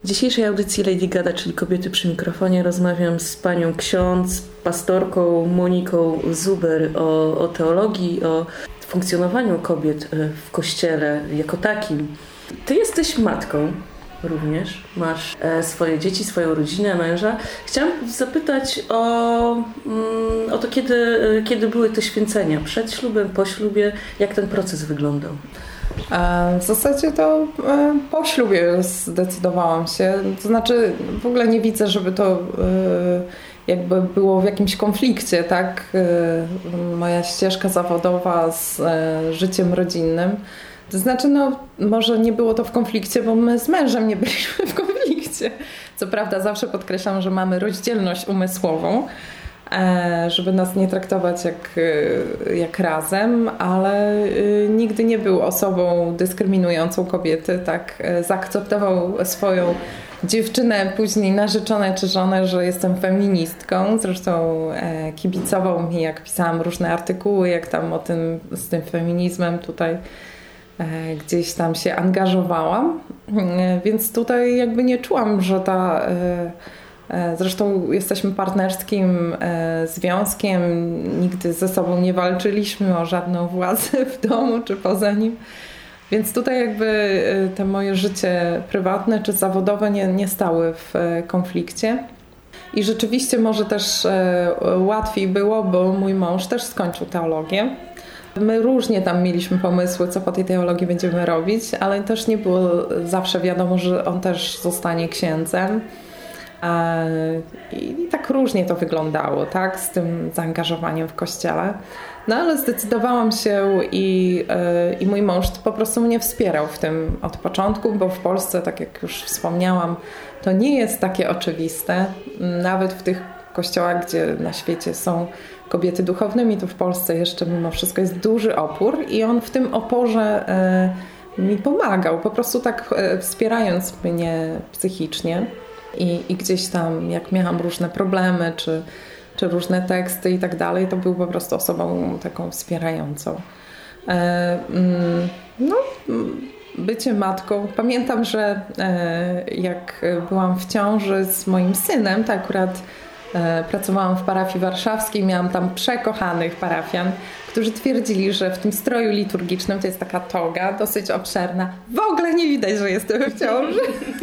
W dzisiejszej audycji Lady Gada, czyli Kobiety przy mikrofonie, rozmawiam z panią ksiądz, pastorką Moniką Zuber o teologii, o funkcjonowaniu kobiet w Kościele jako takim. Ty jesteś matką również, masz swoje dzieci, swoją rodzinę, męża. Chciałam zapytać o to, kiedy były te święcenia, przed ślubem, po ślubie, jak ten proces wyglądał? W zasadzie to po ślubie zdecydowałam się. To znaczy w ogóle nie widzę, żeby to jakby było w jakimś konflikcie, tak? Moja ścieżka zawodowa z życiem rodzinnym. To znaczy, może nie było to w konflikcie, bo my z mężem nie byliśmy w konflikcie. Co prawda zawsze podkreślam, że mamy rozdzielność umysłową, żeby nas nie traktować jak razem, ale nigdy nie był osobą dyskryminującą kobiety, tak zaakceptował swoją dziewczynę, później narzeczonę czy żonę, że jestem feministką. Zresztą kibicował mi, jak pisałam różne artykuły, jak tam z tym feminizmem tutaj gdzieś tam się angażowałam. Więc tutaj jakby nie czułam, że zresztą jesteśmy partnerskim związkiem, nigdy ze sobą nie walczyliśmy o żadną władzę w domu czy poza nim. Więc tutaj jakby to moje życie prywatne czy zawodowe nie stały w konflikcie. I rzeczywiście może też łatwiej było, bo mój mąż też skończył teologię. My różnie tam mieliśmy pomysły, co po tej teologii będziemy robić, ale też nie było zawsze wiadomo, że on też zostanie księdzem. I tak różnie to wyglądało, tak, z tym zaangażowaniem w Kościele. No ale zdecydowałam się i mój mąż po prostu mnie wspierał w tym od początku, bo w Polsce, tak jak już wspomniałam, to nie jest takie oczywiste. Nawet w tych kościołach, gdzie na świecie są kobiety duchownymi, to w Polsce jeszcze mimo wszystko jest duży opór i on w tym oporze mi pomagał, po prostu tak wspierając mnie psychicznie. I gdzieś tam, jak miałam różne problemy, czy różne teksty i tak dalej, to był po prostu osobą taką wspierającą. Bycie matką. Pamiętam, że jak byłam w ciąży z moim synem, to akurat pracowałam w parafii warszawskiej, miałam tam przekochanych parafian, którzy twierdzili, że w tym stroju liturgicznym, to jest taka toga dosyć obszerna, w ogóle nie widać, że jestem w ciąży.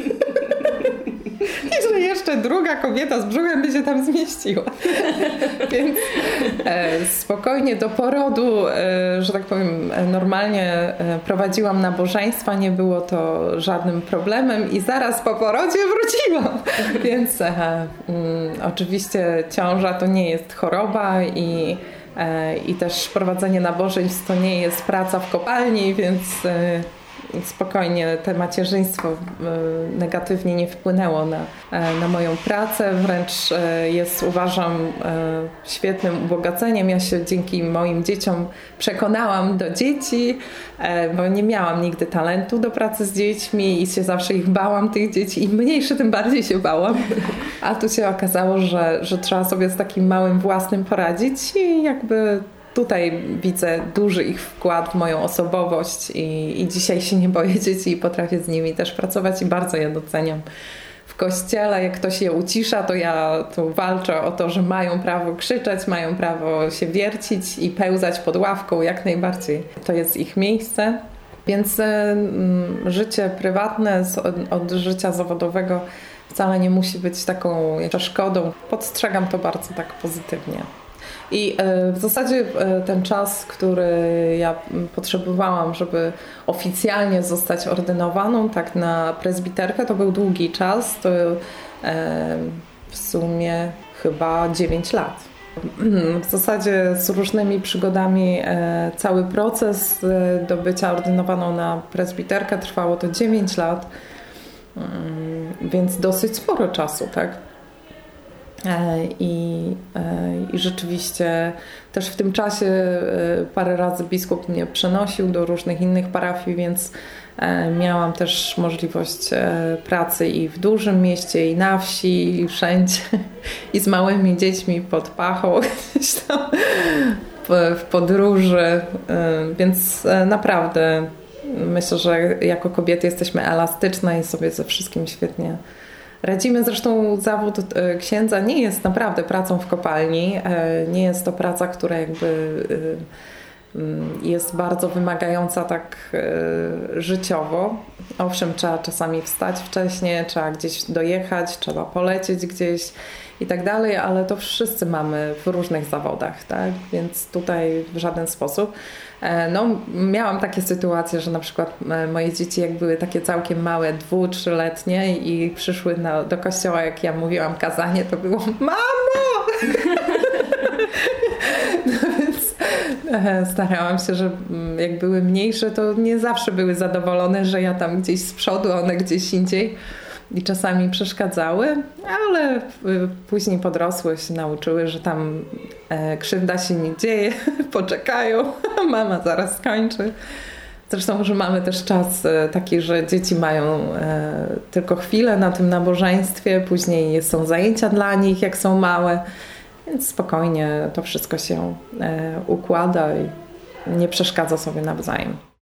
I że jeszcze druga kobieta z brzuchem by się tam zmieściła. Więc spokojnie do porodu, że tak powiem, normalnie prowadziłam nabożeństwa, nie było to żadnym problemem i zaraz po porodzie wróciłam. Więc oczywiście ciąża to nie jest choroba i też prowadzenie nabożeństw to nie jest praca w kopalni, więc spokojnie to macierzyństwo negatywnie nie wpłynęło na moją pracę, wręcz jest, uważam, świetnym ubogaceniem. Ja się dzięki moim dzieciom przekonałam do dzieci, bo nie miałam nigdy talentu do pracy z dziećmi i się zawsze ich bałam, tych dzieci. Im mniejsze, tym bardziej się bałam. A tu się okazało, że trzeba sobie z takim małym własnym poradzić i jakby tutaj widzę duży ich wkład w moją osobowość i dzisiaj się nie boję dzieci i potrafię z nimi też pracować i bardzo je doceniam. W Kościele, jak ktoś je ucisza, to ja tu walczę o to, że mają prawo krzyczeć, mają prawo się wiercić i pełzać pod ławką, jak najbardziej. To jest ich miejsce. Więc życie prywatne od życia zawodowego wcale nie musi być taką przeszkodą. Postrzegam to bardzo tak pozytywnie. I w zasadzie ten czas, który ja potrzebowałam, żeby oficjalnie zostać ordynowaną, tak na prezbiterkę, to był długi czas, to w sumie chyba 9 lat. W zasadzie z różnymi przygodami cały proces do bycia ordynowaną na prezbiterkę trwało to 9 lat, więc dosyć sporo czasu, tak? I rzeczywiście też w tym czasie parę razy biskup mnie przenosił do różnych innych parafii, więc miałam też możliwość pracy i w dużym mieście, i na wsi, i wszędzie, i z małymi dziećmi pod pachą, gdzieś tam w podróży, więc naprawdę myślę, że jako kobiety jesteśmy elastyczne i sobie ze wszystkim świetnie radzimy. Zresztą zawód księdza nie jest naprawdę pracą w kopalni. Nie jest to praca, która jakby jest bardzo wymagająca tak życiowo. Owszem, trzeba czasami wstać wcześniej, trzeba gdzieś dojechać, trzeba polecieć gdzieś i tak dalej, ale to wszyscy mamy w różnych zawodach, tak? Więc tutaj w żaden sposób. No, miałam takie sytuacje, że na przykład moje dzieci jak były takie całkiem małe, 2-3-letnie i przyszły do kościoła, jak ja mówiłam kazanie, to było: mamo! No więc starałam się, że jak były mniejsze, to nie zawsze były zadowolone, że ja tam gdzieś z przodu, one gdzieś indziej i czasami przeszkadzały, ale później podrosły, się nauczyły, że tam krzywda się nie dzieje, poczekają, mama zaraz skończy. Zresztą, że mamy też czas taki, że dzieci mają tylko chwilę na tym nabożeństwie, później są zajęcia dla nich, jak są małe, więc spokojnie to wszystko się układa i nie przeszkadza sobie nawzajem.